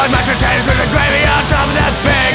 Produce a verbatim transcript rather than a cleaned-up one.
mashed potatoes with a gravy on top of that pig.